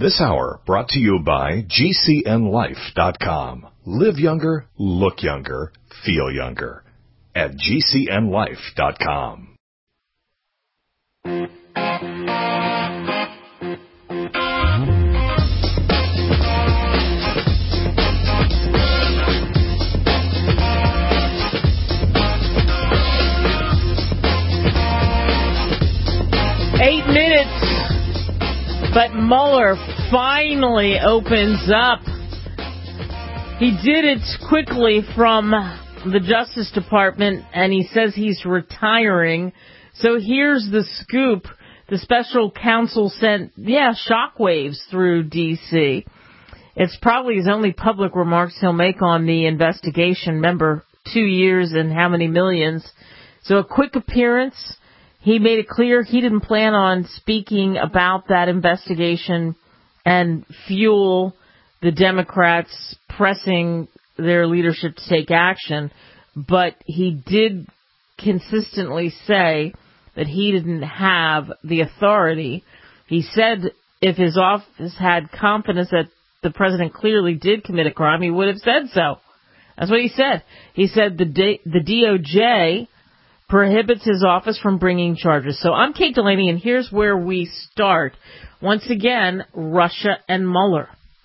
This hour brought to you by GCNLife.com. Live younger, look younger, feel younger. At GCNLife.com. But Mueller finally opens up. He did it quickly from the Justice Department, and he says he's retiring. So here's the scoop. The special counsel sent, shockwaves through D.C. It's probably his only public remarks he'll make on the investigation. Remember, 2 years and how many millions. So a quick appearance. He made it clear he didn't plan on speaking about that investigation and fuel the Democrats pressing their leadership to take action. But he did consistently say that he didn't have the authority. He said if his office had confidence that the president clearly did commit a crime, he would have said so. That's what he said. He said the DOJ prohibits his office from bringing charges. So I'm Kate Delaney, and here's where we start. Once again, Russia and Mueller.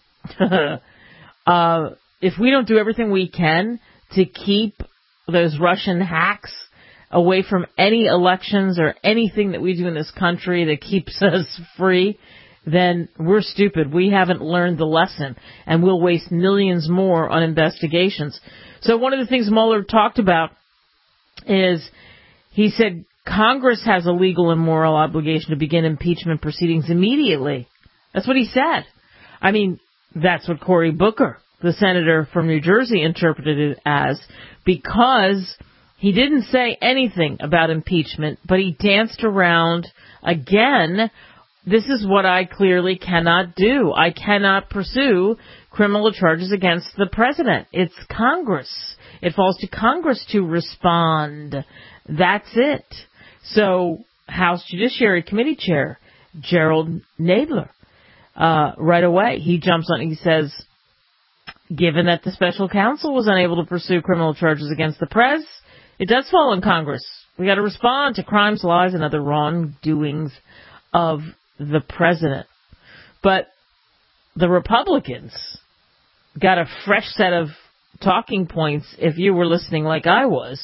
If we don't do everything we can to keep those Russian hacks away from any elections or anything that we do in this country that keeps us free, then we're stupid. We haven't learned the lesson, and we'll waste millions more on investigations. So one of the things Mueller talked about is he said Congress has a legal and moral obligation to begin impeachment proceedings immediately. That's what he said. I mean, that's what Cory Booker, the senator from New Jersey, interpreted it as, because he didn't say anything about impeachment, but he danced around again. This is what I clearly cannot do. I cannot pursue criminal charges against the president. It's Congress. It falls to Congress to respond. That's it. So, House Judiciary Committee Chair Gerald Nadler, right away, he jumps on. He says, given that the special counsel was unable to pursue criminal charges against the press, it does fall on Congress. We got to respond to crimes, lies, and other wrongdoings of the president. But the Republicans got a fresh set of talking points if you were listening like I was.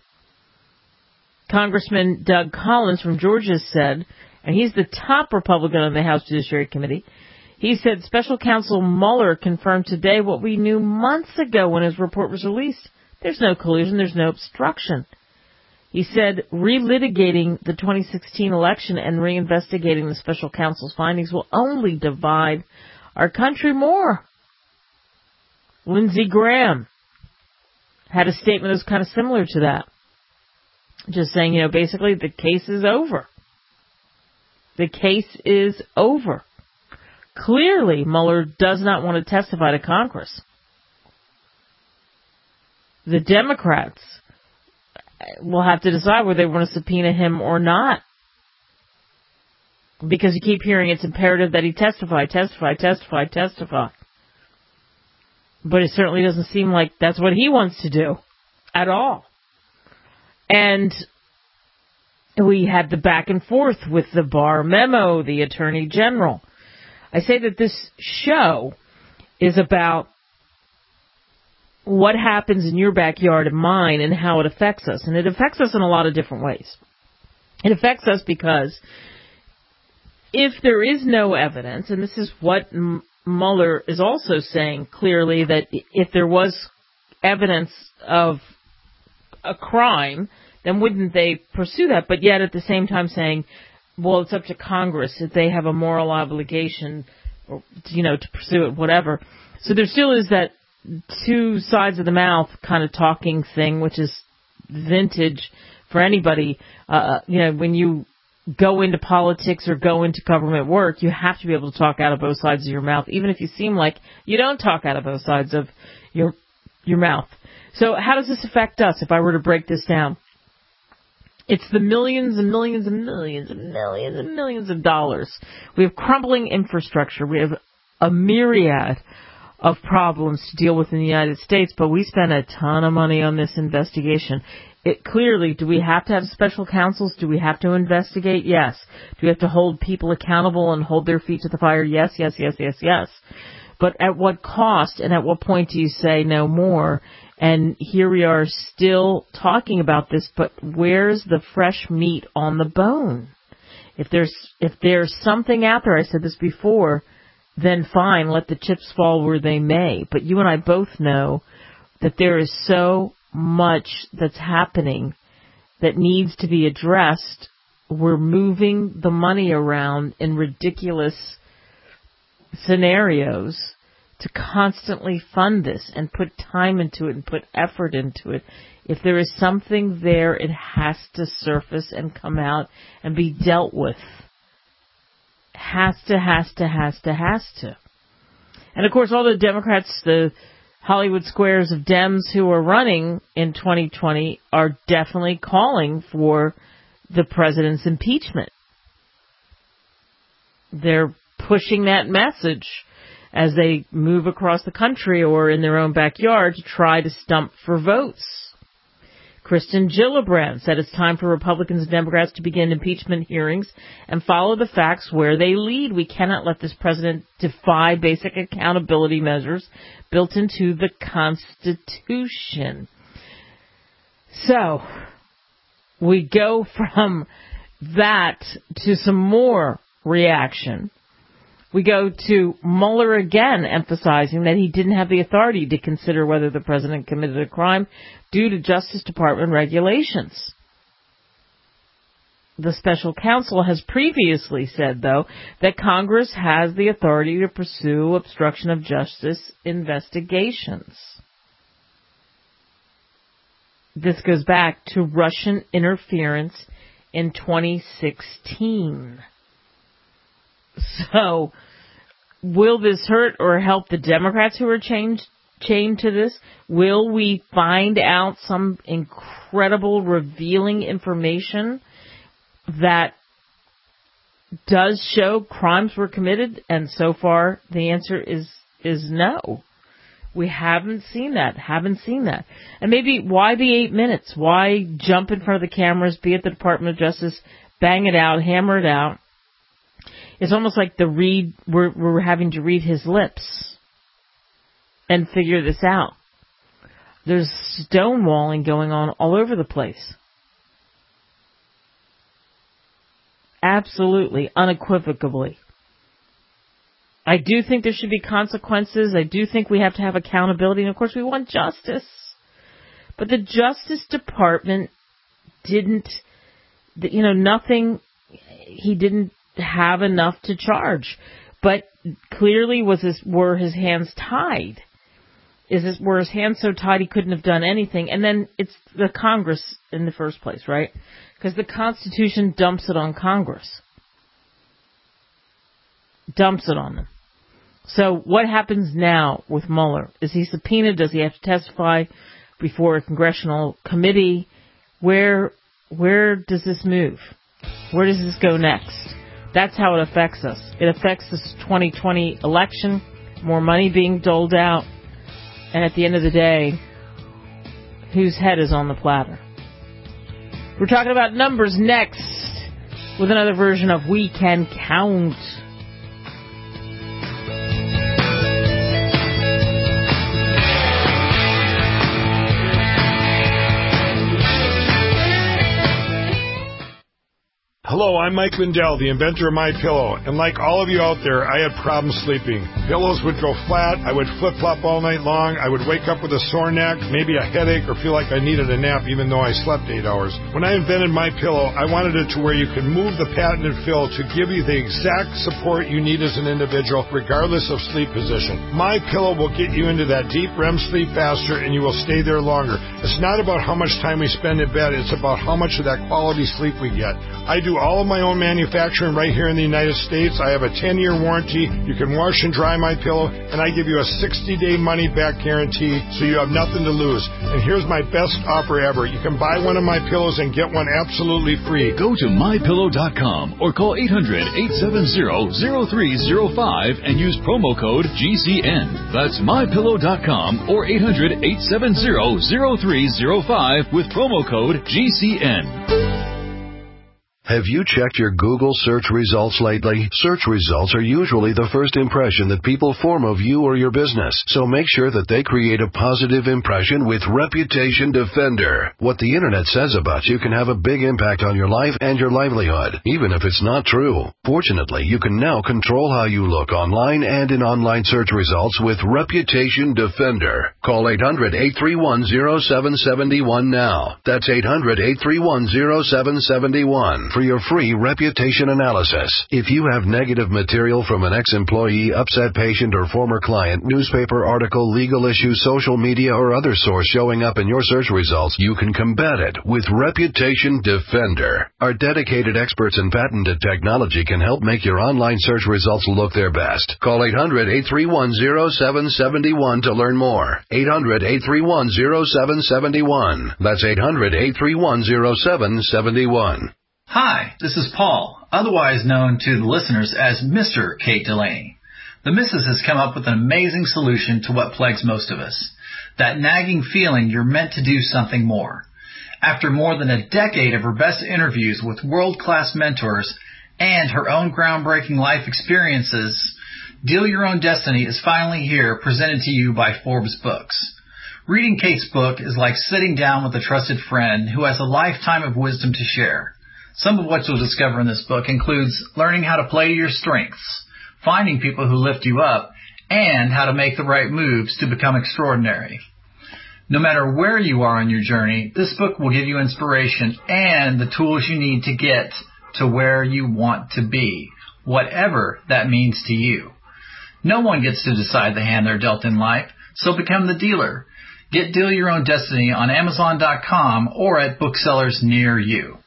Congressman Doug Collins from Georgia said, and he's the top Republican on the House Judiciary Committee, he said special counsel Mueller confirmed today what we knew months ago when his report was released. There's no collusion, there's no obstruction. He said relitigating the 2016 election and reinvestigating the special counsel's findings will only divide our country more. Lindsey Graham had a statement that was kind of similar to that. Just saying, basically the case is over. The case is over. Clearly, Mueller does not want to testify to Congress. The Democrats will have to decide whether they want to subpoena him or not. Because you keep hearing it's imperative that he testify. But it certainly doesn't seem like that's what he wants to do at all. And we had the back and forth with the Barr memo, the Attorney General. I say that this show is about what happens in your backyard and mine and how it affects us. And it affects us in a lot of different ways. It affects us because if there is no evidence, and this is what Mueller is also saying clearly, that if there was evidence of a crime, then wouldn't they pursue that? But yet at the same time saying, well, it's up to Congress if they have a moral obligation, or, to pursue it, whatever. So there still is that two sides of the mouth kind of talking thing, which is vintage for anybody. When you go into politics or go into government work, you have to be able to talk out of both sides of your mouth, even if you seem like you don't talk out of both sides of your mouth. So how does this affect us if I were to break this down? It's the millions and millions and millions and millions and millions of dollars. We have crumbling infrastructure. We have a myriad of problems to deal with in the United States, but we spend a ton of money on this investigation. Clearly, do we have to have special counsels? Do we have to investigate? Yes. Do we have to hold people accountable and hold their feet to the fire? Yes, yes, yes, yes, yes. But at what cost and at what point do you say no more? And here we are still talking about this, but where's the fresh meat on the bone? If there's something out there, I said this before, then fine, let the chips fall where they may. But you and I both know that there is so much that's happening that needs to be addressed. We're moving the money around in ridiculous scenarios to constantly fund this and put time into it and put effort into it. If there is something there, it has to surface and come out and be dealt with. Has to. And of course, all the Democrats, the Hollywood squares of Dems who are running in 2020 are definitely calling for the president's impeachment. They're pushing that message as they move across the country or in their own backyard to try to stump for votes. Kristen Gillibrand said it's time for Republicans and Democrats to begin impeachment hearings and follow the facts where they lead. We cannot let this president defy basic accountability measures built into the Constitution. So, we go from that to some more reaction. We go to Mueller again emphasizing that he didn't have the authority to consider whether the president committed a crime due to Justice Department regulations. The special counsel has previously said, though, that Congress has the authority to pursue obstruction of justice investigations. This goes back to Russian interference in 2016. So, will this hurt or help the Democrats who are chained to this? Will we find out some incredible revealing information that does show crimes were committed? And so far, the answer is no. We haven't seen that. And maybe why the 8 minutes? Why jump in front of the cameras, be at the Department of Justice, bang it out, hammer it out? It's almost like we're having to read his lips and figure this out. There's stonewalling going on all over the place. Absolutely, unequivocally. I do think there should be consequences. I do think we have to have accountability. And, of course, we want justice. But the Justice Department didn't, nothing, he didn't have enough to charge. But clearly were his hands tied? Were his hands so tied he couldn't have done anything? And then it's the Congress in the first place, right? Because the Constitution dumps it on Congress. Dumps it on them. So what happens now with Mueller? Is he subpoenaed? Does he have to testify before a congressional committee? Where does this move? Where does this go next? That's how it affects us. It affects this 2020 election, more money being doled out, and at the end of the day, whose head is on the platter? We're talking about numbers next with another version of We Can Count. Hello, I'm Mike Lindell, the inventor of MyPillow, and like all of you out there, I had problems sleeping. Pillows would go flat, I would flip-flop all night long, I would wake up with a sore neck, maybe a headache, or feel like I needed a nap even though I slept 8 hours. When I invented MyPillow, I wanted it to where you could move the patented fill to give you the exact support you need as an individual, regardless of sleep position. MyPillow will get you into that deep REM sleep faster, and you will stay there longer. It's not about how much time we spend in bed, it's about how much of that quality sleep we get. I do all of my own manufacturing right here in the United States. I have a 10-year warranty. You can wash and dry my pillow, and I give you a 60-day money-back guarantee, so you have nothing to lose. And here's my best offer ever. You can buy one of my pillows and get one absolutely free. Go to mypillow.com or call 800-870-0305 and use promo code GCN. That's mypillow.com or 800-870-0305 with promo code GCN. Have you checked your Google search results lately? Search results are usually the first impression that people form of you or your business, so make sure that they create a positive impression with Reputation Defender. What the internet says about you can have a big impact on your life and your livelihood, even if it's not true. Fortunately, you can now control how you look online and in online search results with Reputation Defender. Call 800-831-0771 now. That's 800-831-0771. For your free reputation analysis. If you have negative material from an ex-employee, upset patient, or former client, newspaper article, legal issue, social media, or other source showing up in your search results, you can combat it with Reputation Defender. Our dedicated experts in patented technology can help make your online search results look their best. Call 800-831-0771 to learn more. 800-831-0771. That's 800-831-0771. Hi, this is Paul, otherwise known to the listeners as Mr. Kate Delaney. The Mrs. has come up with an amazing solution to what plagues most of us. That nagging feeling you're meant to do something more. After more than a decade of her best interviews with world-class mentors and her own groundbreaking life experiences, Deal Your Own Destiny is finally here, presented to you by Forbes Books. Reading Kate's book is like sitting down with a trusted friend who has a lifetime of wisdom to share. Some of what you'll discover in this book includes learning how to play to your strengths, finding people who lift you up, and how to make the right moves to become extraordinary. No matter where you are on your journey, this book will give you inspiration and the tools you need to get to where you want to be, whatever that means to you. No one gets to decide the hand they're dealt in life, so become the dealer. Get Deal Your Own Destiny on Amazon.com or at booksellers near you.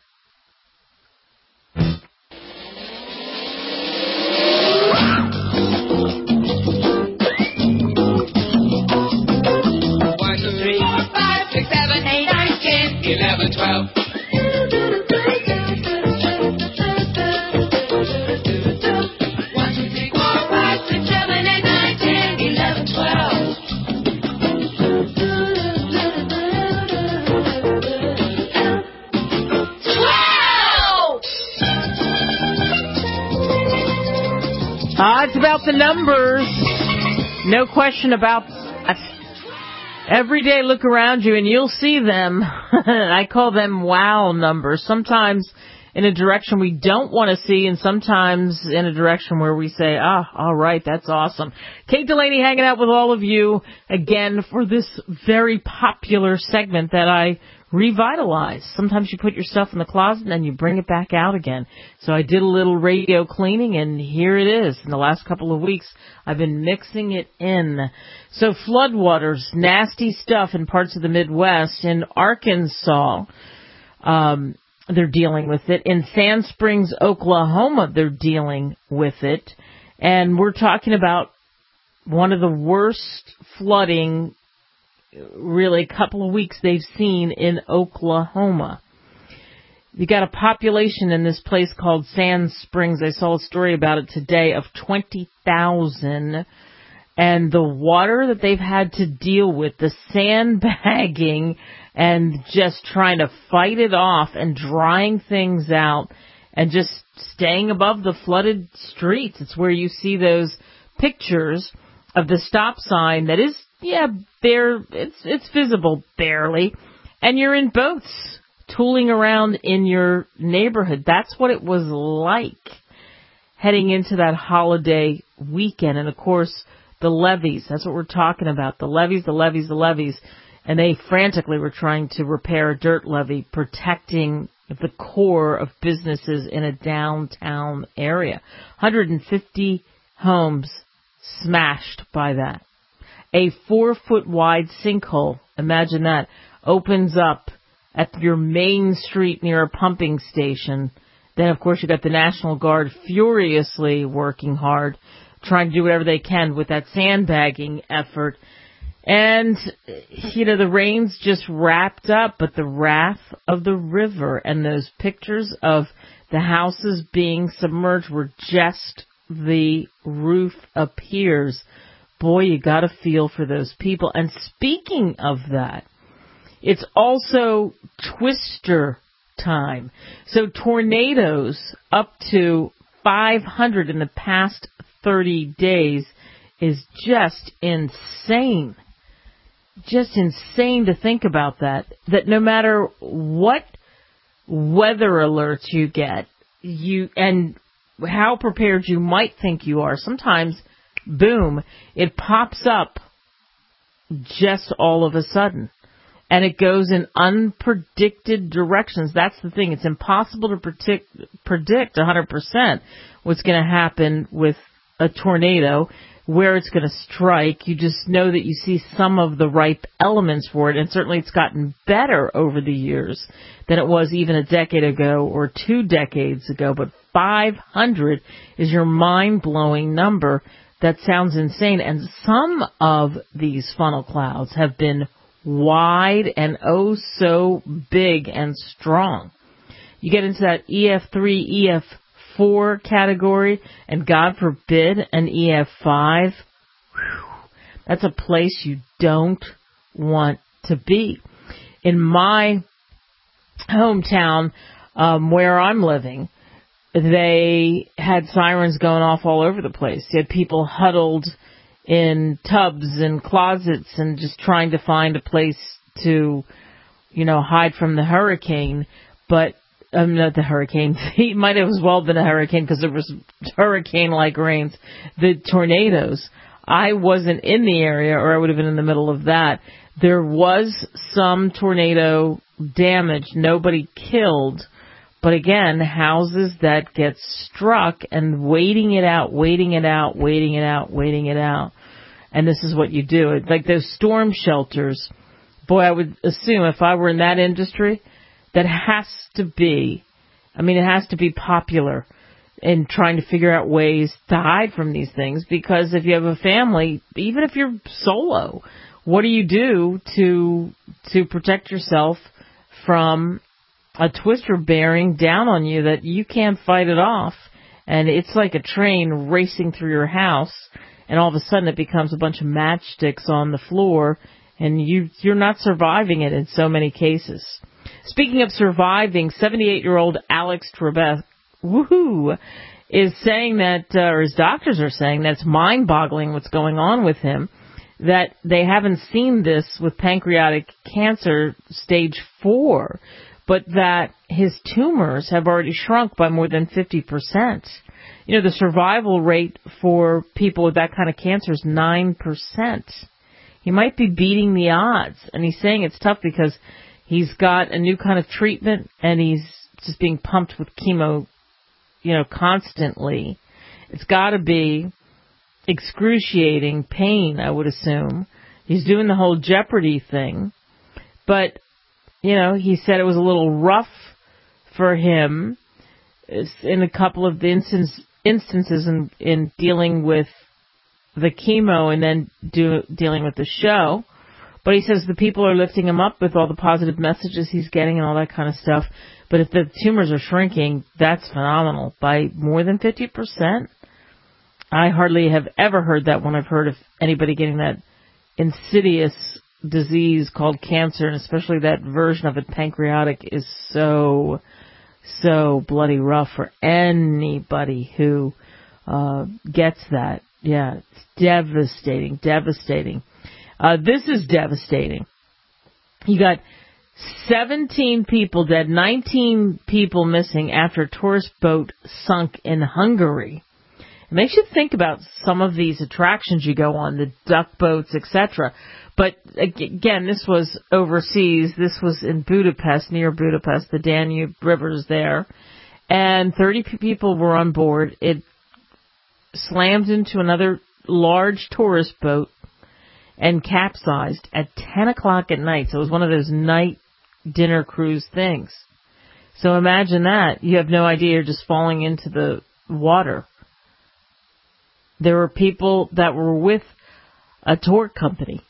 It's about the numbers. No question about that. Every day look around you and you'll see them. I call them wow numbers. Sometimes in a direction we don't want to see, and sometimes in a direction where we say, all right, that's awesome. Kate Delaney hanging out with all of you again for this very popular segment that I revitalize. Sometimes you put your stuff in the closet and then you bring it back out again. So I did a little radio cleaning, and here it is. In the last couple of weeks, I've been mixing it in. So floodwaters, nasty stuff in parts of the Midwest. In Arkansas, they're dealing with it. In Sand Springs, Oklahoma, they're dealing with it. And we're talking about one of the worst flooding really couple of weeks they've seen in Oklahoma. You got a population in this place called Sand Springs. I saw a story about it today of 20,000. And the water that they've had to deal with, the sandbagging and just trying to fight it off and drying things out and just staying above the flooded streets. It's where you see those pictures of the stop sign that is, it's visible barely. And you're in boats tooling around in your neighborhood. That's what it was like heading into that holiday weekend. And, of course, the levees. That's what we're talking about. The levees. And they frantically were trying to repair a dirt levee, protecting the core of businesses in a downtown area. 150 homes smashed by that. A 4-foot wide sinkhole, imagine that, opens up at your main street near a pumping station Then, of course, you got the National Guard furiously working hard, trying to do whatever they can with that sandbagging effort. And, the rains just wrapped up, but the wrath of the river and those pictures of the houses being submerged were just the roof appears. Boy, you got to feel for those people. And speaking of that, it's also twister time. So tornadoes up to 500 in the past 30 days is just insane. Just insane to think about that. That no matter what weather alerts you get, and how prepared you might think you are, sometimes, boom, it pops up just all of a sudden. And it goes in unpredicted directions. That's the thing. It's impossible to predict 100% what's going to happen with a tornado, where it's going to strike. You just know that you see some of the ripe elements for it, and certainly it's gotten better over the years than it was even a decade ago or 2 decades ago. But 500 is your mind-blowing number. That sounds insane. And some of these funnel clouds have been wide and oh so big and strong. You get into that EF3, EF4 category, and God forbid an EF5. That's a place you don't want to be. In my hometown, where I'm living, they had sirens going off all over the place. You had people huddled in tubs and closets and just trying to find a place to, hide from the hurricane. But, not the hurricane. It might have as well been a hurricane because there was hurricane-like rains. The tornadoes. I wasn't in the area, or I would have been in the middle of that. There was some tornado damage. Nobody killed. But again, houses that get struck and waiting it out. And this is what you do. It's like those storm shelters. Boy, I would assume if I were in that industry, that has to be popular in trying to figure out ways to hide from these things. Because if you have a family, even if you're solo, what do you do to protect yourself from a twister bearing down on you that you can't fight it off? And it's like a train racing through your house. And all of a sudden it becomes a bunch of matchsticks on the floor, and you're not surviving it in so many cases. Speaking of surviving, 78-year-old Alex Trebek, is saying that, or his doctors are saying that it's mind-boggling what's going on with him, that they haven't seen this with pancreatic cancer stage 4, but that his tumors have already shrunk by more than 50%. The survival rate for people with that kind of cancer is 9%. He might be beating the odds. And he's saying it's tough because he's got a new kind of treatment and he's just being pumped with chemo, constantly. It's got to be excruciating pain, I would assume. He's doing the whole Jeopardy thing. But, he said it was a little rough for him in a couple of the instances in dealing with the chemo and then dealing with the show. But he says the people are lifting him up with all the positive messages he's getting and all that kind of stuff. But if the tumors are shrinking, that's phenomenal. By more than 50%? I hardly have ever heard that when I've heard of anybody getting that insidious disease called cancer, and especially that version of it, pancreatic, is so bloody rough for anybody who gets that. Yeah, it's devastating. This is devastating. You got 17 people dead, 19 people missing after a tourist boat sunk in Hungary. It makes you think about some of these attractions you go on, the duck boats, etc. But again, this was overseas. This was in Budapest, near Budapest. The Danube River's there. And 30 people were on board. It slammed into another large tourist boat and capsized at 10 o'clock at night. So it was one of those night dinner cruise things. So imagine that. You have no idea you're just falling into the water. There were people that were with a tour company.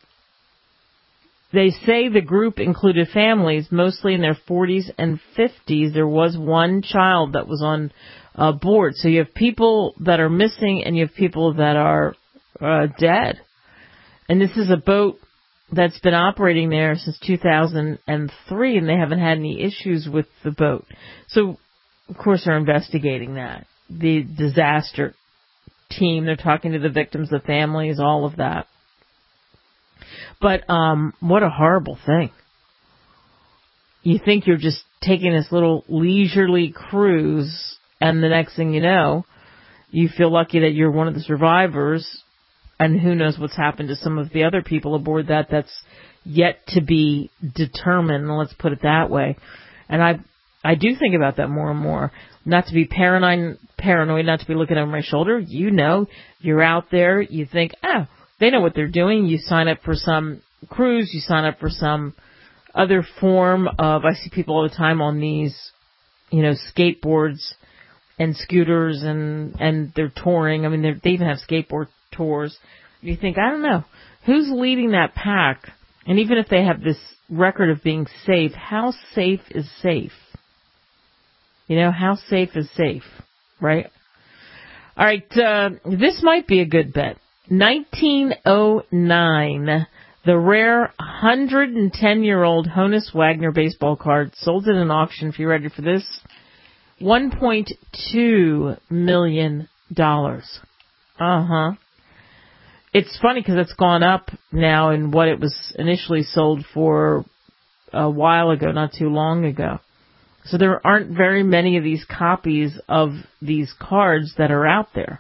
They say the group included families, mostly in their 40s and 50s. There was one child that was on board. So you have people that are missing and you have people that are dead. And this is a boat that's been operating there since 2003, and they haven't had any issues with the boat. So, of course, they're investigating that. The disaster team, they're talking to the victims, the families, all of that. But what a horrible thing. You think you're just taking this little leisurely cruise, and the next thing you know, you feel lucky that you're one of the survivors, and who knows what's happened to some of the other people aboard that's yet to be determined, let's put it that way. And I do think about that more and more. Not to be paranoid, not to be looking over my shoulder. You know, you're out there, you think, oh, they know what they're doing. You sign up for some cruise, you sign up for some other form of, I see people all the time on these, skateboards and scooters and they're touring. I mean, they even have skateboard tours. You think, I don't know, who's leading that pack? And even if they have this record of being safe, how safe is safe? How safe is safe, right? All right, this might be a good bet. 1909, the rare 110-year-old Honus Wagner baseball card sold at an auction, if you're ready for this, $1.2 million. It's funny because it's gone up now in what it was initially sold for a while ago, not too long ago. So there aren't very many of these copies of these cards that are out there.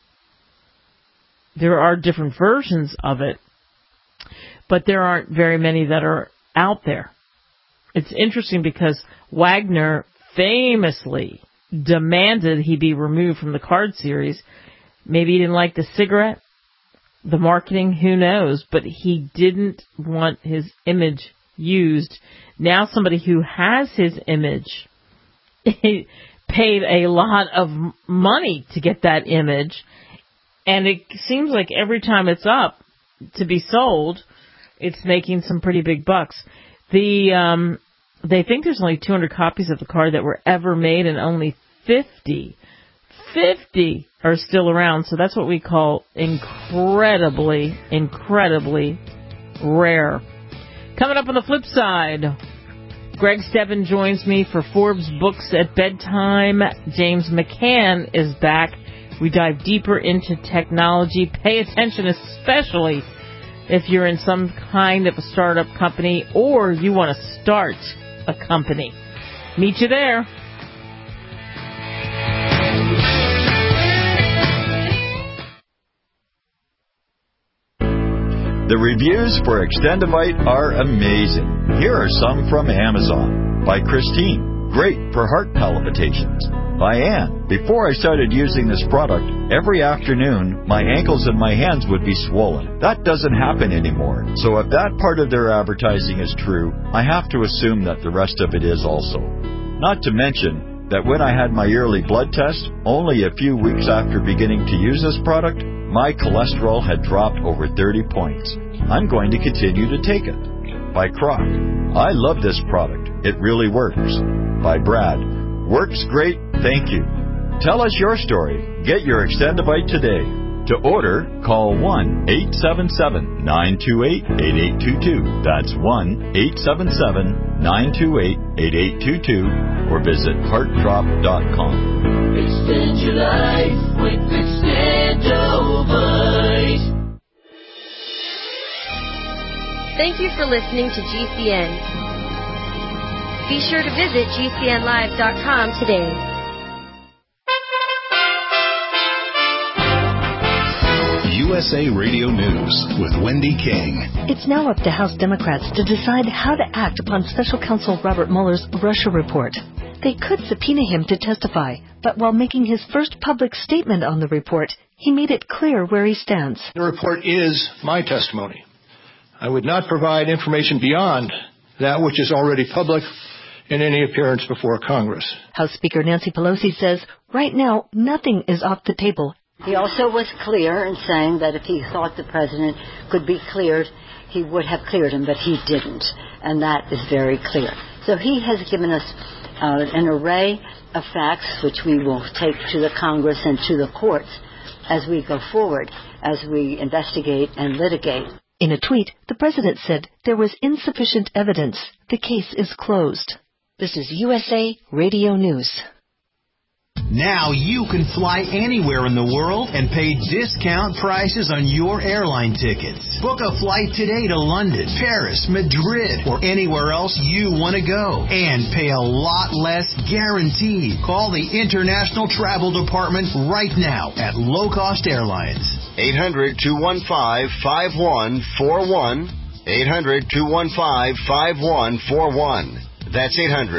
There are different versions of it, but there aren't very many that are out there. It's interesting because Wagner famously demanded he be removed from the card series. Maybe he didn't like the cigarette, the marketing, who knows, but he didn't want his image used. Now somebody who has his image paid a lot of money to get that image, and it seems like every time it's up to be sold, it's making some pretty big bucks. They think there's only 200 copies of the card that were ever made, and only 50 are still around. So that's what we call incredibly, incredibly rare. Coming up on the flip side, Greg Stebbin joins me for Forbes Books at Bedtime. James McCann is back. We dive deeper into technology. Pay attention, especially if you're in some kind of a startup company or you want to start a company. Meet you there. The reviews for Extendivite are amazing. Here are some from Amazon. By Christine, great for heart palpitations. By Ann, before I started using this product, every afternoon my ankles and my hands would be swollen. That doesn't happen anymore. So if that part of their advertising is true, I have to assume that the rest of it is also. Not to mention that when I had my yearly blood test, only a few weeks after beginning to use this product, my cholesterol had dropped over 30 points. I'm going to continue to take it. By Croc, I love this product. It really works. By Brad, works great, thank you. Tell us your story. Get your Extendivite today. To order, call 1-877-928-8822. That's 1-877-928-8822. Or visit heartdrop.com. Extend your life with Extendivite. Thank you for listening to GCN. Be sure to visit GCNlive.com today. USA Radio News with Wendy King. It's now up to House Democrats to decide how to act upon Special Counsel Robert Mueller's Russia report. They could subpoena him to testify, but while making his first public statement on the report, he made it clear where he stands. The report is my testimony. I would not provide information beyond that which is already public in any appearance before Congress. House Speaker Nancy Pelosi says right now nothing is off the table. He also was clear in saying that if he thought the president could be cleared, he would have cleared him, but he didn't. And that is very clear. So he has given us an array of facts which we will take to the Congress and to the courts as we go forward, as we investigate and litigate. In a tweet, the president said there was insufficient evidence. The case is closed. This is USA Radio News. Now you can fly anywhere in the world and pay discount prices on your airline tickets. Book a flight today to London, Paris, Madrid, or anywhere else you want to go. And pay a lot less guaranteed. Call the International Travel Department right now at Low Cost Airlines. 800-215-5141. 800-215-5141. That's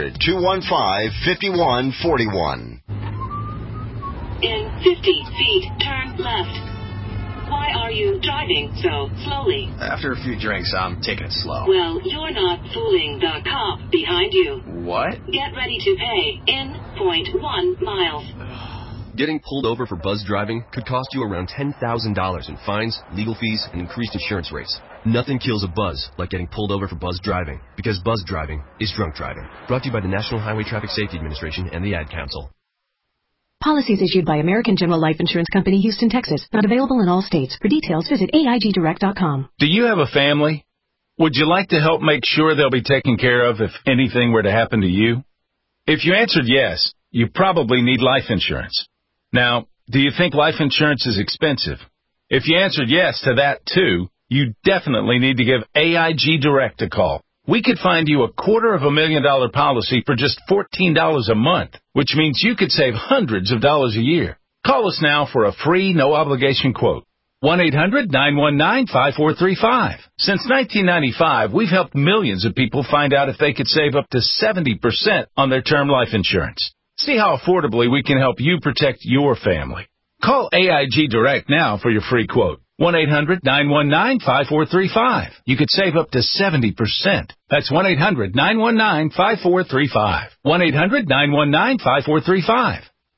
800-215-5141. In 50 feet, turn left. Why are you driving so slowly? After a few drinks, I'm taking it slow. Well, you're not fooling the cop behind you. What? Get ready to pay in 0.1 miles. Getting pulled over for buzz driving could cost you around $10,000 in fines, legal fees, and increased insurance rates. Nothing kills a buzz like getting pulled over for buzz driving, because buzz driving is drunk driving. Brought to you by the National Highway Traffic Safety Administration and the Ad Council. Policies issued by American General Life Insurance Company, Houston, Texas. Not available in all states. For details, visit AIGdirect.com. Do you have a family? Would you like to help make sure they'll be taken care of if anything were to happen to you? If you answered yes, you probably need life insurance. Now, do you think life insurance is expensive? If you answered yes to that, too, you definitely need to give AIG Direct a call. We could find you a $250,000 policy for just $14 a month, which means you could save hundreds of dollars a year. Call us now for a free, no-obligation quote. 1-800-919-5435. Since 1995, we've helped millions of people find out if they could save up to 70% on their term life insurance. See how affordably we can help you protect your family. Call AIG Direct now for your free quote. 1-800-919-5435. You could save up to 70%. That's 1-800-919-5435. 1-800-919-5435.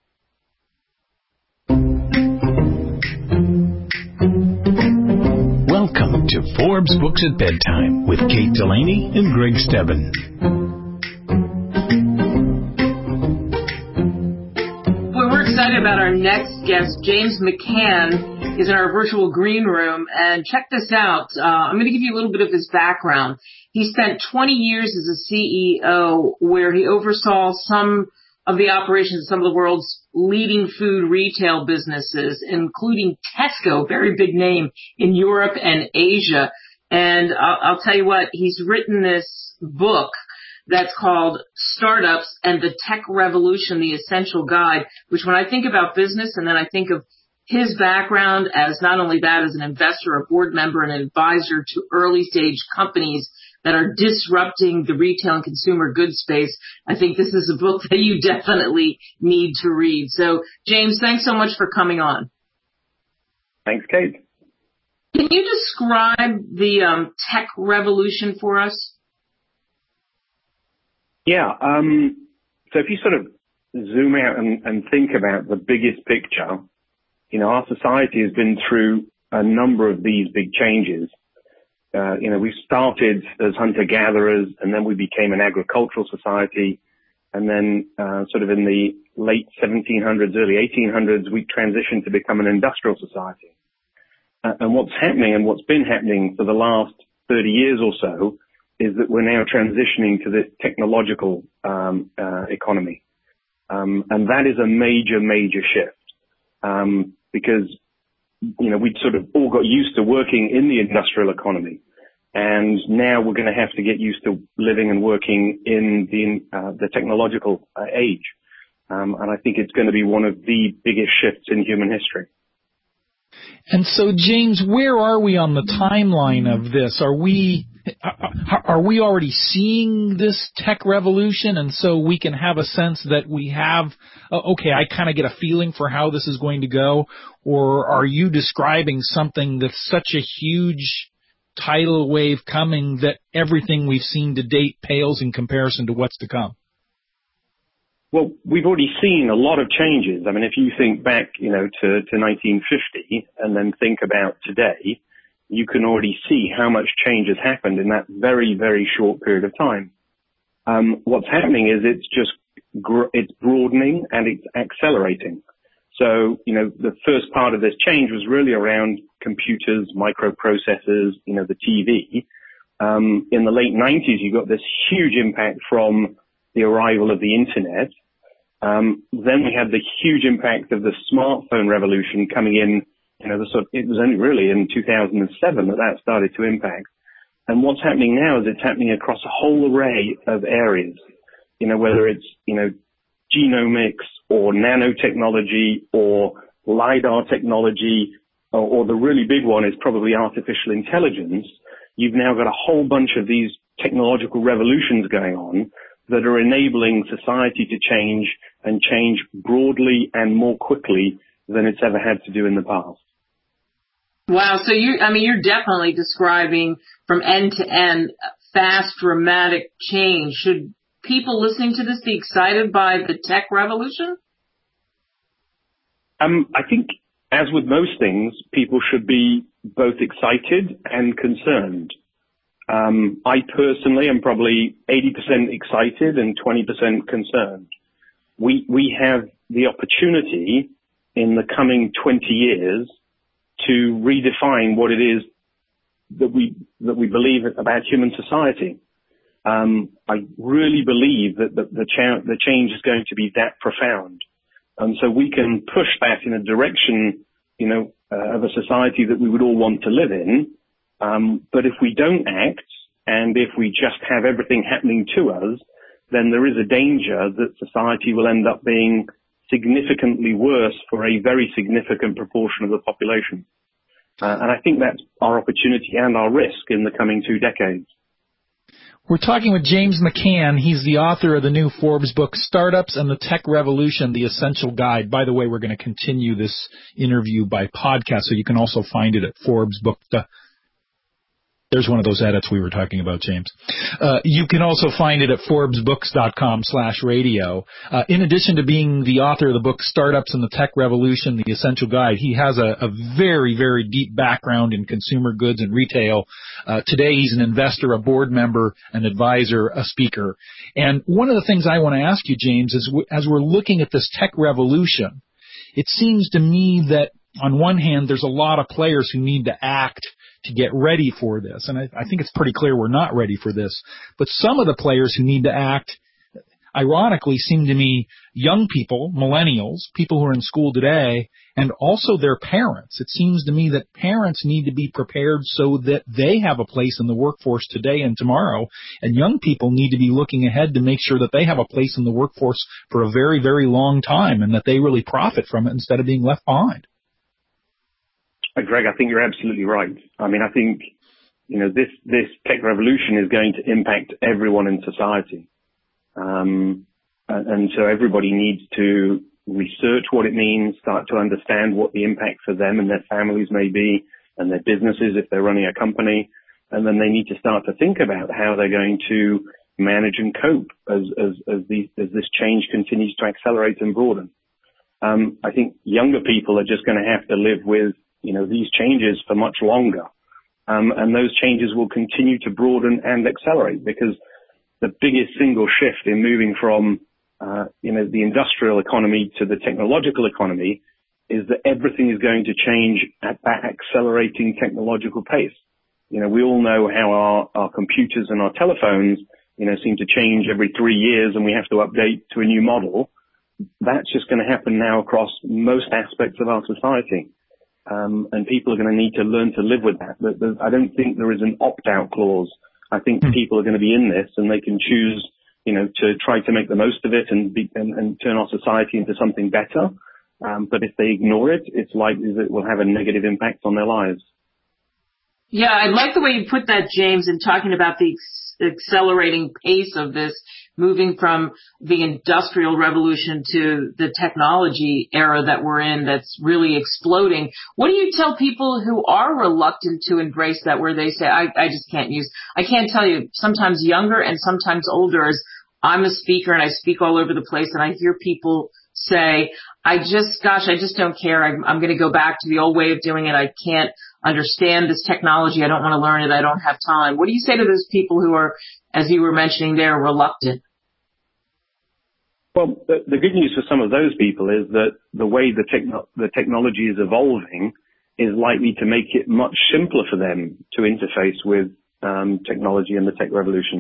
Welcome to Forbes Books at Bedtime with Kate Delaney and Greg Stebbin. We're excited about our next guest. James McCann is in our virtual green room, and check this out. I'm going to give you a little bit of his background. He spent 20 years as a CEO where he oversaw some of the operations of some of the world's leading food retail businesses, including Tesco, very big name in Europe and Asia. And I'll tell you what, he's written this book that's called Startups and the Tech Revolution, the Essential Guide, which when I think about business and then I think of his background as not only that, as an investor, a board member, and an advisor to early stage companies that are disrupting the retail and consumer goods space, I think this is a book that you definitely need to read. So, James, thanks so much for coming on. Thanks, Kate. Can you describe the tech revolution for us? Yeah. So if you sort of zoom out and think about the biggest picture, you know, our society has been through a number of these big changes. We started as hunter-gatherers, and then we became an agricultural society. And then sort of in the late 1700s, early 1800s, we transitioned to become an industrial society. And what's happening and what's been happening for the last 30 years or so is that we're now transitioning to this technological economy. And that is a major, major shift. Because, you know, we'd sort of all got used to working in the industrial economy. And now we're going to have to get used to living and working in the technological age. And I think it's going to be one of the biggest shifts in human history. And so, James, where are we on the timeline of this? Are we already seeing this tech revolution, and so we can have a sense that we have, okay, I kind of get a feeling for how this is going to go? Or are you describing something that's such a huge tidal wave coming that everything we've seen to date pales in comparison to what's to come? Well, we've already seen a lot of changes. I mean, if you think back, to 1950 and then think about today, you can already see how much change has happened in that very, very short period of time. What's happening is it's broadening and it's accelerating. So, the first part of this change was really around computers, microprocessors, the TV. In the late 90s, you got this huge impact from the arrival of the internet. Then we had the huge impact of the smartphone revolution coming in, it was only really in 2007 that started to impact. And what's happening now is it's happening across a whole array of areas, whether it's, genomics or nanotechnology or LiDAR technology, or the really big one is probably artificial intelligence. You've now got a whole bunch of these technological revolutions going on that are enabling society to change and change broadly and more quickly than it's ever had to do in the past. Wow. So you're definitely describing from end to end fast, dramatic change. Should people listening to this be excited by the tech revolution? I think, as with most things, people should be both excited and concerned. I personally am probably 80% excited and 20% concerned. We have the opportunity in the coming 20 years to redefine what it is that we believe about human society. I really believe that the change is going to be that profound. And so we can push that in a direction, of a society that we would all want to live in. But if we don't act, and if we just have everything happening to us, then there is a danger that society will end up being significantly worse for a very significant proportion of the population. And I think that's our opportunity and our risk in the coming 2 decades. We're talking with James McCann. He's the author of the new Forbes book, Startups and the Tech Revolution, The Essential Guide. By the way, we're going to continue this interview by podcast, so you can also find it at Forbes book. There's one of those edits we were talking about, James. You can also find it at ForbesBooks.com/radio. In addition to being the author of the book Startups and the Tech Revolution, The Essential Guide, he has a very, very deep background in consumer goods and retail. Today he's an investor, a board member, an advisor, a speaker. And one of the things I want to ask you, James, is as we're looking at this tech revolution, it seems to me that on one hand there's a lot of players who need to act to get ready for this. And I think it's pretty clear we're not ready for this. But some of the players who need to act, ironically, seem to me young people, millennials, people who are in school today, and also their parents. It seems to me that parents need to be prepared so that they have a place in the workforce today and tomorrow. And young people need to be looking ahead to make sure that they have a place in the workforce for a very, very long time and that they really profit from it instead of being left behind. Greg, I think you're absolutely right. I mean, I think, this tech revolution is going to impact everyone in society. And so everybody needs to research what it means, start to understand what the impact for them and their families may be, and their businesses if they're running a company. And then they need to start to think about how they're going to manage and cope as this change continues to accelerate and broaden. I think younger people are just going to have to live with these changes for much longer. And those changes will continue to broaden and accelerate because the biggest single shift in moving from, the industrial economy to the technological economy is that everything is going to change at that accelerating technological pace. We all know how our computers and our telephones, seem to change every 3 years and we have to update to a new model. That's just going to happen now across most aspects of our society. And people are going to need to learn to live with that. I don't think there is an opt-out clause. I think people are going to be in this and they can choose, to try to make the most of it and turn our society into something better. But if they ignore it, it's likely that it will have a negative impact on their lives. Yeah, I like the way you put that, James, in talking about the accelerating pace of this, moving from the industrial revolution to the technology era that we're in that's really exploding. What do you tell people who are reluctant to embrace that, where they say, I just can't I can't tell you, sometimes younger and sometimes older, as I'm a speaker and I speak all over the place, and I hear people say, I just don't care. I'm going to go back to the old way of doing it. I can't understand this technology. I don't want to learn it. I don't have time. What do you say to those people who are, as you were mentioning, they're reluctant? Well, the good news for some of those people is that the way the technology is evolving is likely to make it much simpler for them to interface with technology and the tech revolution.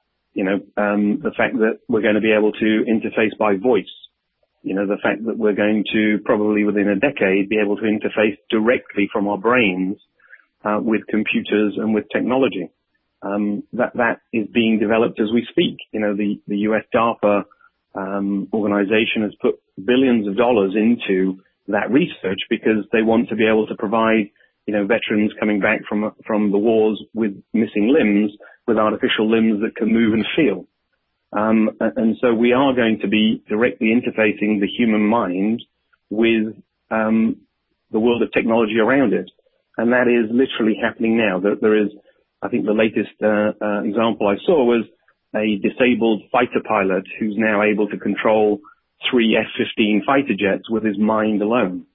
The fact that we're going to be able to interface by voice. The fact that we're going to probably within a decade be able to interface directly from our brains with computers and with technology. That is being developed as we speak. The US DARPA organization has put billions of dollars into that research because they want to be able to provide, veterans coming back from the wars with missing limbs with artificial limbs that can move and feel. And so we are going to be directly interfacing the human mind with the world of technology around it. And that is literally happening now. There is, I think the latest example I saw was a disabled fighter pilot who's now able to control 3 F-15 fighter jets with his mind alone.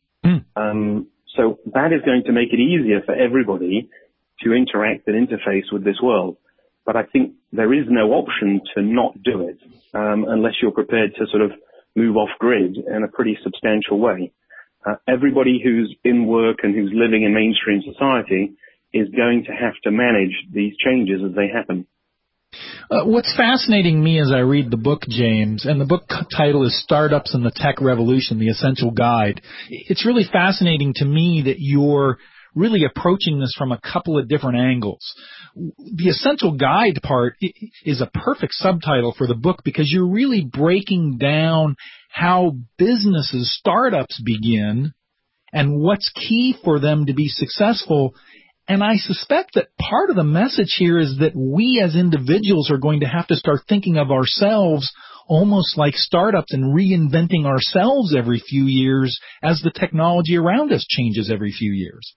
So that is going to make it easier for everybody to interact and interface with this world. But I think there is no option to not do it unless you're prepared to sort of move off grid in a pretty substantial way. Everybody who's in work and who's living in mainstream society is going to have to manage these changes as they happen. What's fascinating me as I read the book, James, and the book title is Startups and the Tech Revolution, The Essential Guide. It's really fascinating to me that you're really approaching this from a couple of different angles. The Essential Guide part is a perfect subtitle for the book because you're really breaking down how businesses, startups begin and what's key for them to be successful. And I suspect that part of the message here is that we as individuals are going to have to start thinking of ourselves almost like startups and reinventing ourselves every few years as the technology around us changes every few years.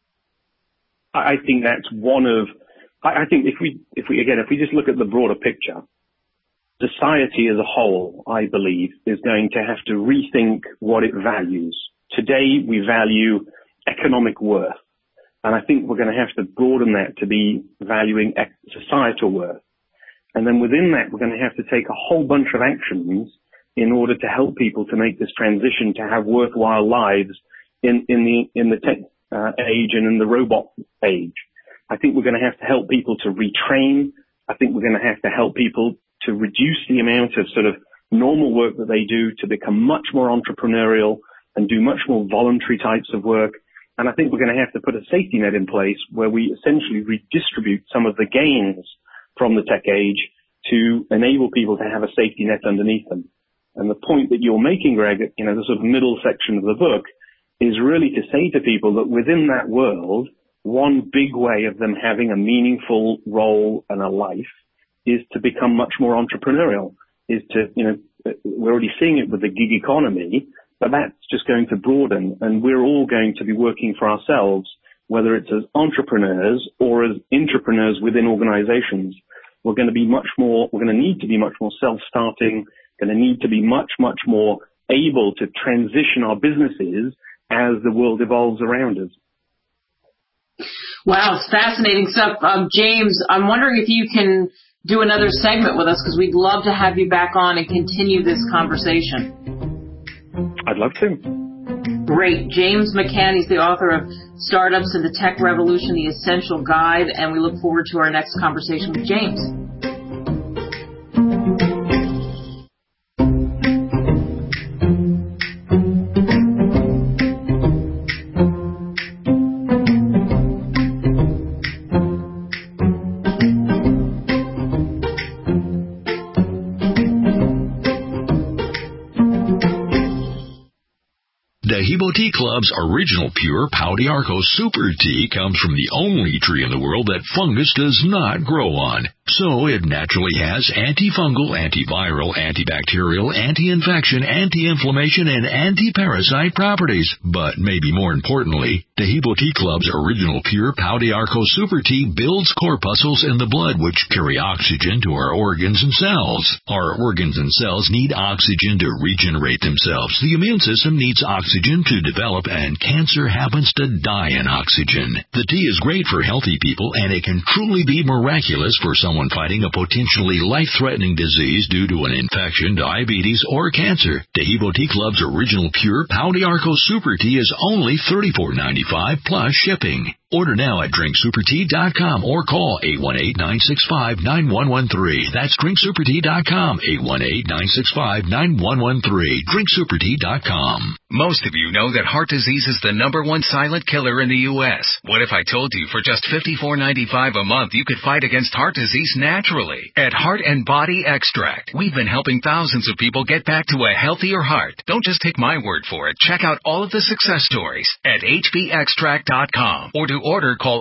I think that's one of, I think if we just look at the broader picture, society as a whole, I believe, is going to have to rethink what it values. Today, we value economic worth. And I think we're going to have to broaden that to be valuing societal worth. And then within that, we're going to have to take a whole bunch of actions in order to help people to make this transition to have worthwhile lives in the tech age and in the robot age. I think we're going to have to help people to retrain. I think we're going to have to help people to reduce the amount of sort of normal work that they do to become much more entrepreneurial and do much more voluntary types of work. And I think we're going to have to put a safety net in place where we essentially redistribute some of the gains from the tech age to enable people to have a safety net underneath them. And the point that you're making, Greg, the sort of middle section of the book is really to say to people that within that world, one big way of them having a meaningful role and a life is to become much more entrepreneurial, is to, we're already seeing it with the gig economy, but that's just going to broaden, and we're all going to be working for ourselves, whether it's as entrepreneurs or as intrapreneurs within organizations. We're going to need to be much more self-starting, going to need to be much, much more able to transition our businesses as the world evolves around us. Wow, it's fascinating stuff. James, I'm wondering if you can do another segment with us, because we'd love to have you back on and continue this conversation. I'd love to. Great. James McCann, he's the author of Startups and the Tech Revolution, The Essential Guide, and we look forward to our next conversation with James. Dahibo Tea Club's original pure Pau d'Arco Super Tea comes from the only tree in the world that fungus does not grow on. So it naturally has antifungal, antiviral, antibacterial, anti-infection, anti-inflammation, and anti-parasite properties. But maybe more importantly, Taheebo Tea Club's original pure Pau de Arco Super Tea builds corpuscles in the blood which carry oxygen to our organs and cells. Our organs and cells need oxygen to regenerate themselves. The immune system needs oxygen to develop, and cancer happens to die in oxygen. The tea is great for healthy people, and it can truly be miraculous for someone fighting a potentially life-threatening disease due to an infection, diabetes, or cancer. Taheebo Tea Club's original pure Pau de Arco Super Tea is only $34.95 plus shipping. Order now at drinksupertea.com or call 818-965-9113. That's drinksupertea.com, 818-965-9113. drinksupertea.com. Most of you know that heart disease is the #1 silent killer in the U.S. What if I told you for just $54.95 a month you could fight against heart disease naturally? At Heart and Body Extract, we've been helping thousands of people get back to a healthier heart. Don't just take my word for it. Check out all of the success stories at hbextract.com, or to order, call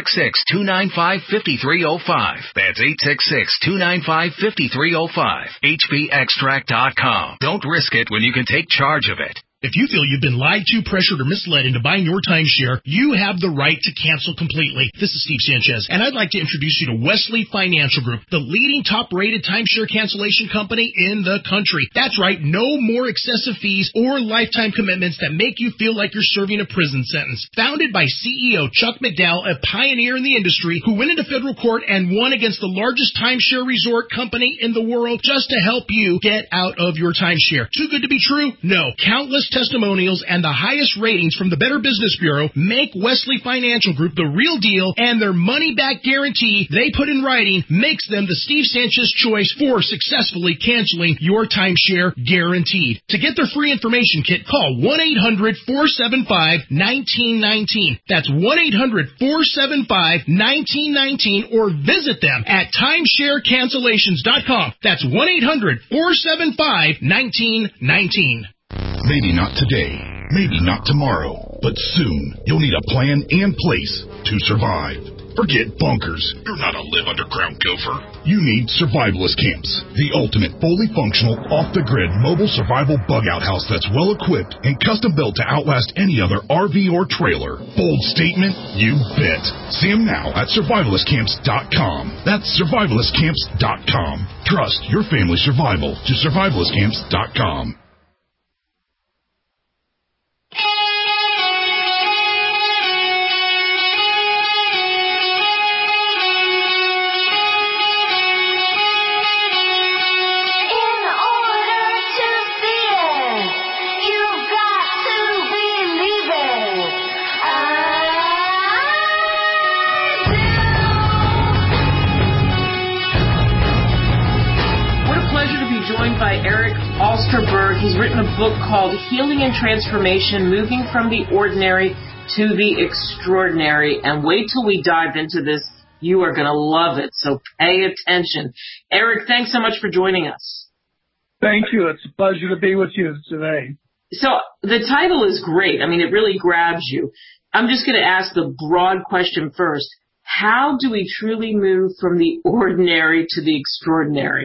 866-295-5305. That's 866-295-5305. hbextract.com. Don't risk it when you can take charge of it. If you feel you've been lied to, pressured, or misled into buying your timeshare, you have the right to cancel completely. This is Steve Sanchez, and I'd like to introduce you to Wesley Financial Group, the leading top-rated timeshare cancellation company in the country. That's right, no more excessive fees or lifetime commitments that make you feel like you're serving a prison sentence. Founded by CEO Chuck McDowell, a pioneer in the industry who went into federal court and won against the largest timeshare resort company in the world just to help you get out of your timeshare. Too good to be true? No. Countless testimonials and the highest ratings from the Better Business Bureau make Wesley Financial Group the real deal, and their money-back guarantee they put in writing makes them the Steve Sanchez choice for successfully canceling your timeshare guaranteed. To get their free information kit, call 1-800-475-1919. That's 1-800-475-1919, or visit them at timesharecancellations.com. That's 1-800-475-1919. Maybe not today, maybe not tomorrow, but soon you'll need a plan in place to survive. Forget bunkers. You're not a live underground gopher. You need survivalist camps, the ultimate fully functional, off-the-grid mobile survival bug-out house that's well-equipped and custom-built to outlast any other RV or trailer. Bold statement? You bet. See them now at survivalistcamps.com. That's survivalistcamps.com. Trust your family's survival to survivalistcamps.com. He's written a book called Healing and Transformation, Moving from the Ordinary to the Extraordinary. And wait till we dive into this. You are going to love it, so pay attention. Eric, thanks so much for joining us. Thank you. It's a pleasure to be with you today. So the title is great. I mean, it really grabs you. I'm just going to ask the broad question first. How do we truly move from the ordinary to the extraordinary?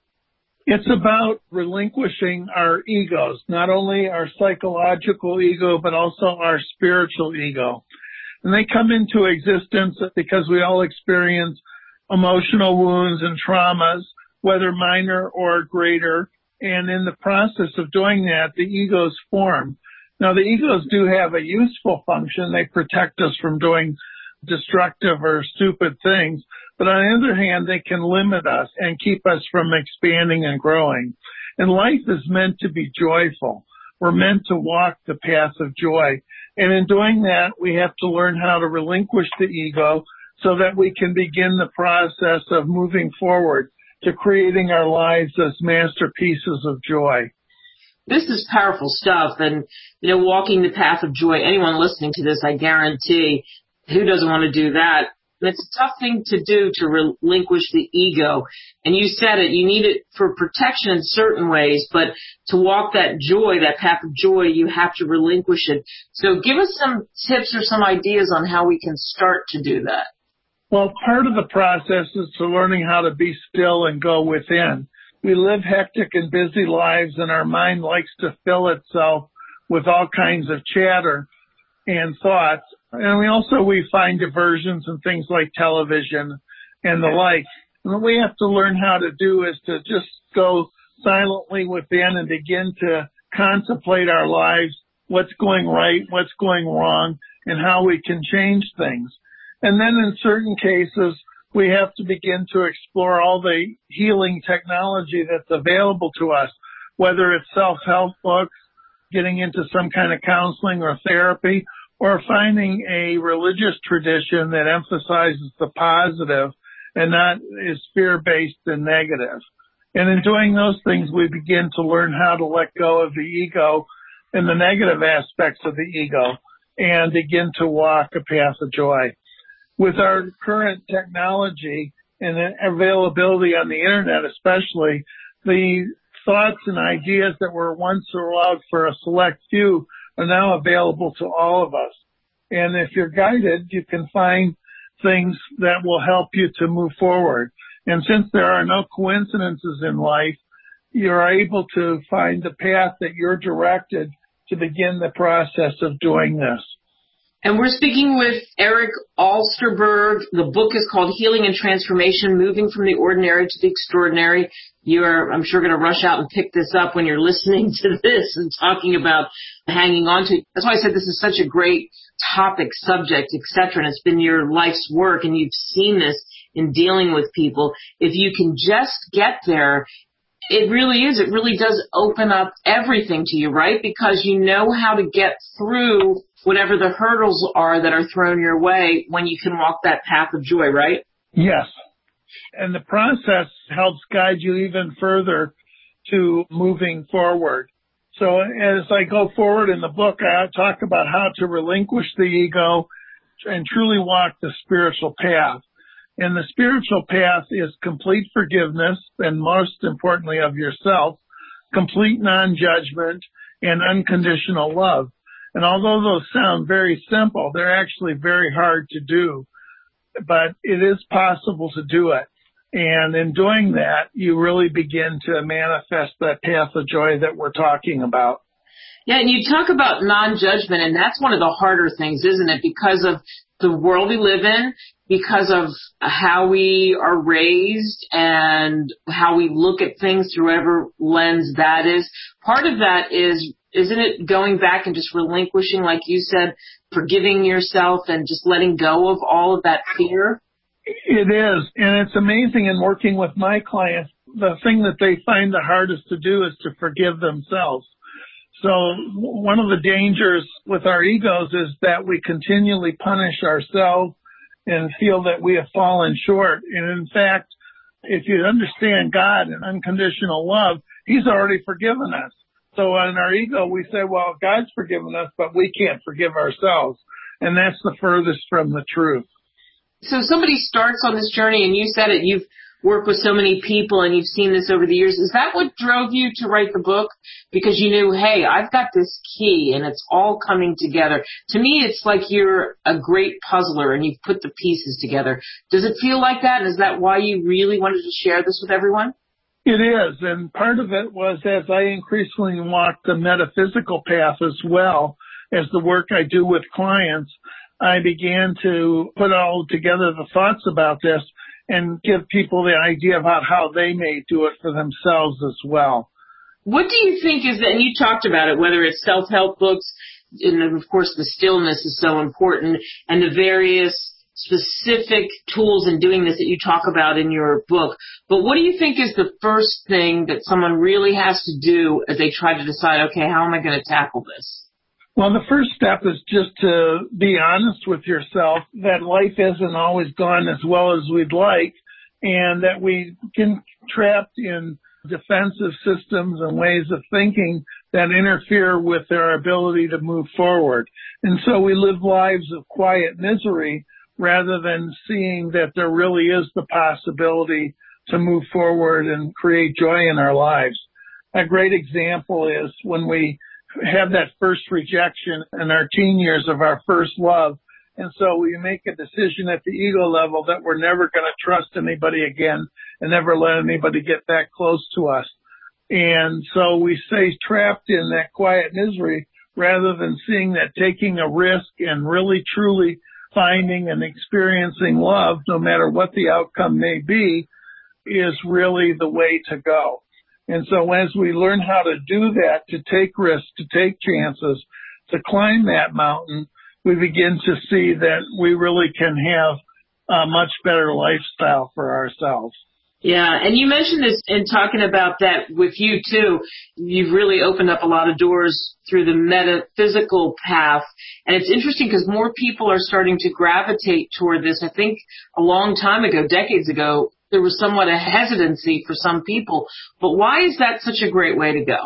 It's about relinquishing our egos, not only our psychological ego, but also our spiritual ego. And they come into existence because we all experience emotional wounds and traumas, whether minor or greater. And in the process of doing that, the egos form. Now, the egos do have a useful function. They protect us from doing destructive or stupid things. But on the other hand, they can limit us and keep us from expanding and growing. And life is meant to be joyful. We're meant to walk the path of joy. And in doing that, we have to learn how to relinquish the ego so that we can begin the process of moving forward to creating our lives as masterpieces of joy. This is powerful stuff. And, you know, walking the path of joy, anyone listening to this, I guarantee, who doesn't want to do that? And it's a tough thing to do, to relinquish the ego. And you said it, you need it for protection in certain ways, but to walk that joy, that path of joy, you have to relinquish it. So give us some tips or some ideas on how we can start to do that. Well, part of the process is to learning how to be still and go within. We live hectic and busy lives, and our mind likes to fill itself with all kinds of chatter and thoughts. And we find diversions in things like television and the like. And what we have to learn how to do is to just go silently within and begin to contemplate our lives, what's going right, what's going wrong, and how we can change things. And then in certain cases, we have to begin to explore all the healing technology that's available to us, whether it's self-help books, getting into some kind of counseling or therapy, or finding a religious tradition that emphasizes the positive and not is fear-based and negative. And in doing those things, we begin to learn how to let go of the ego and the negative aspects of the ego and begin to walk a path of joy. With our current technology and availability on the internet especially, the thoughts and ideas that were once allowed for a select few are now available to all of us. And if you're guided, you can find things that will help you to move forward. And since there are no coincidences in life, you're able to find the path that you're directed to begin the process of doing this. And we're speaking with Eric Alsterberg. The book is called Healing and Transformation, Moving from the Ordinary to the Extraordinary. You're, I'm sure, going to rush out and pick this up when you're listening to this and talking about hanging on to. That's why I said this is such a great topic, subject, etc. And it's been your life's work, and you've seen this in dealing with people. If you can just get there, it really does open up everything to you, right? Because you know how to get through whatever the hurdles are that are thrown your way when you can walk that path of joy, right? Yes. And the process helps guide you even further to moving forward. So as I go forward in the book, I talk about how to relinquish the ego and truly walk the spiritual path. And the spiritual path is complete forgiveness, and most importantly of yourself, complete non-judgment, and unconditional love. And although those sound very simple, they're actually very hard to do. But it is possible to do it. And in doing that, you really begin to manifest that path of joy that we're talking about. Yeah, and you talk about non-judgment, and that's one of the harder things, isn't it? Because of the world we live in, because of how we are raised and how we look at things through whatever lens that is. Part of that is, isn't it going back and just relinquishing, like you said, forgiving yourself and just letting go of all of that fear? It is, and it's amazing in working with my clients, the thing that they find the hardest to do is to forgive themselves. So one of the dangers with our egos is that we continually punish ourselves and feel that we have fallen short. And in fact, if you understand God and unconditional love, He's already forgiven us. So in our ego, we say, well, God's forgiven us, but we can't forgive ourselves. And that's the furthest from the truth. So somebody starts on this journey, and you said it, you've worked with so many people and you've seen this over the years. Is that what drove you to write the book? Because you knew, hey, I've got this key and it's all coming together. To me, it's like you're a great puzzler and you've put the pieces together. Does it feel like that? And is that why you really wanted to share this with everyone? It is. And part of it was as I increasingly walked the metaphysical path as well as the work I do with clients, I began to put all together the thoughts about this and give people the idea about how they may do it for themselves as well. What do you think is, and you talked about it, whether it's self-help books, and of course the stillness is so important, and the various specific tools in doing this that you talk about in your book. But what do you think is the first thing that someone really has to do as they try to decide, okay, how am I going to tackle this? Well, the first step is just to be honest with yourself that life isn't always gone as well as we'd like, and that we get trapped in defensive systems and ways of thinking that interfere with our ability to move forward. And so we live lives of quiet misery rather than seeing that there really is the possibility to move forward and create joy in our lives. A great example is when we have that first rejection in our teen years of our first love, And so we make a decision at the ego level that we're never going to trust anybody again and never let anybody get that close to us. And so we stay trapped in that quiet misery rather than seeing that taking a risk and really truly finding and experiencing love, no matter what the outcome may be, is really the way to go. And so as we learn how to do that, to take risks, to take chances, to climb that mountain, we begin to see that we really can have a much better lifestyle for ourselves. Yeah, and you mentioned this in talking about that with you, too. You've really opened up a lot of doors through the metaphysical path. And it's interesting because more people are starting to gravitate toward this. I think a long time ago, decades ago, there was somewhat a hesitancy for some people. But why is that such a great way to go?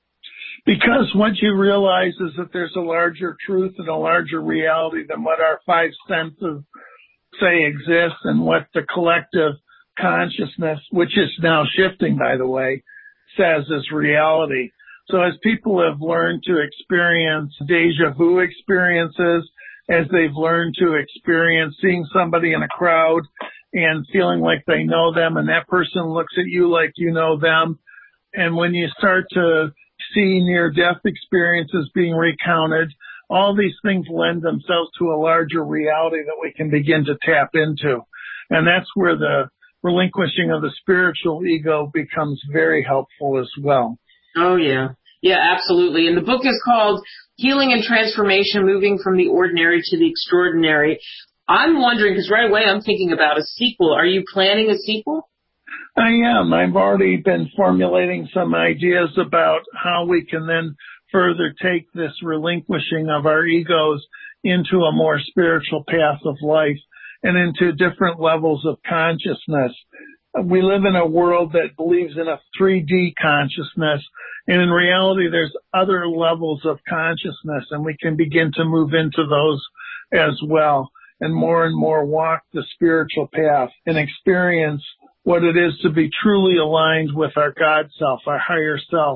Because what you realize is that there's a larger truth and a larger reality than what our five senses say exists and what the collective consciousness, which is now shifting, by the way, says is reality. So as people have learned to experience deja vu experiences, as they've learned to experience seeing somebody in a crowd and feeling like they know them and that person looks at you like you know them, and when you start to see near-death experiences being recounted, all these things lend themselves to a larger reality that we can begin to tap into. And that's where the relinquishing of the spiritual ego becomes very helpful as well. Oh, yeah. Yeah, absolutely. And the book is called Healing and Transformation, Moving from the Ordinary to the Extraordinary. I'm wondering, because right away I'm thinking about a sequel. Are you planning a sequel? I am. I've already been formulating some ideas about how we can then further take this relinquishing of our egos into a more spiritual path of life and into different levels of consciousness. We live in a world that believes in a 3D consciousness, and in reality there's other levels of consciousness, and we can begin to move into those as well and more walk the spiritual path and experience what it is to be truly aligned with our God self, our higher self.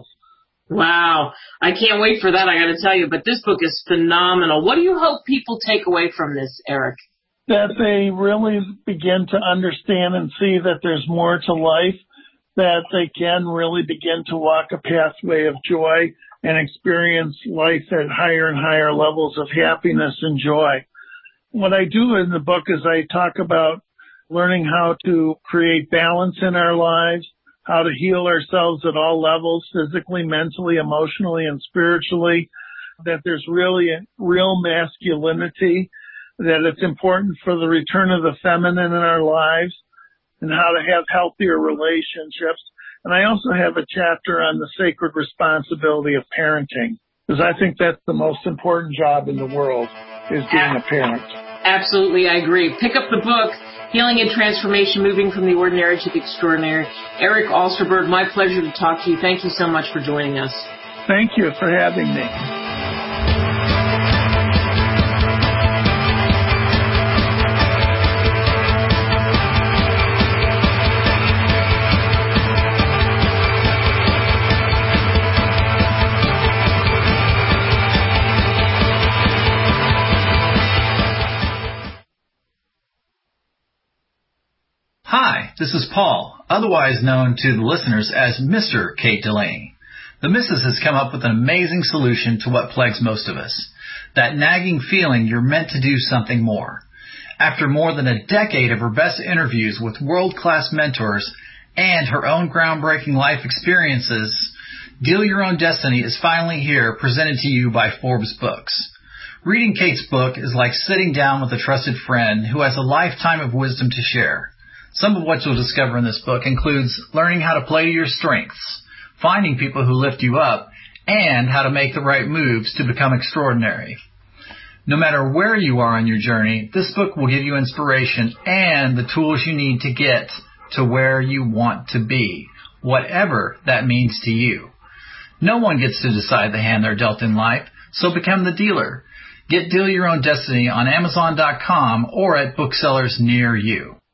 Wow. I can't wait for that, I got to tell you. But this book is phenomenal. What do you hope people take away from this, Eric? That they really begin to understand and see that there's more to life, that they can really begin to walk a pathway of joy and experience life at higher and higher levels of happiness and joy. What I do in the book is I talk about learning how to create balance in our lives, how to heal ourselves at all levels, physically, mentally, emotionally, and spiritually, that there's really a real masculinity, that it's important for the return of the feminine in our lives, and how to have healthier relationships. And I also have a chapter on the sacred responsibility of parenting, because I think that's the most important job in the world, is being a parent. Absolutely, I agree. Pick up the book, Healing and Transformation, Moving from the Ordinary to the Extraordinary. Eric Alsterberg, my pleasure to talk to you. Thank you so much for joining us. Thank you for having me. Hi, this is Paul, otherwise known to the listeners as Mr. Kate Delaney. The Mrs. has come up with an amazing solution to what plagues most of us, that nagging feeling you're meant to do something more. After more than a decade of her best interviews with world-class mentors and her own groundbreaking life experiences, Deal Your Own Destiny is finally here, presented to you by Forbes Books. Reading Kate's book is like sitting down with a trusted friend who has a lifetime of wisdom to share. Some of what you'll discover in this book includes learning how to play to your strengths, finding people who lift you up, and how to make the right moves to become extraordinary. No matter where you are on your journey, this book will give you inspiration and the tools you need to get to where you want to be, whatever that means to you. No one gets to decide the hand they're dealt in life, so become the dealer. Get Deal Your Own Destiny on Amazon.com or at booksellers near you.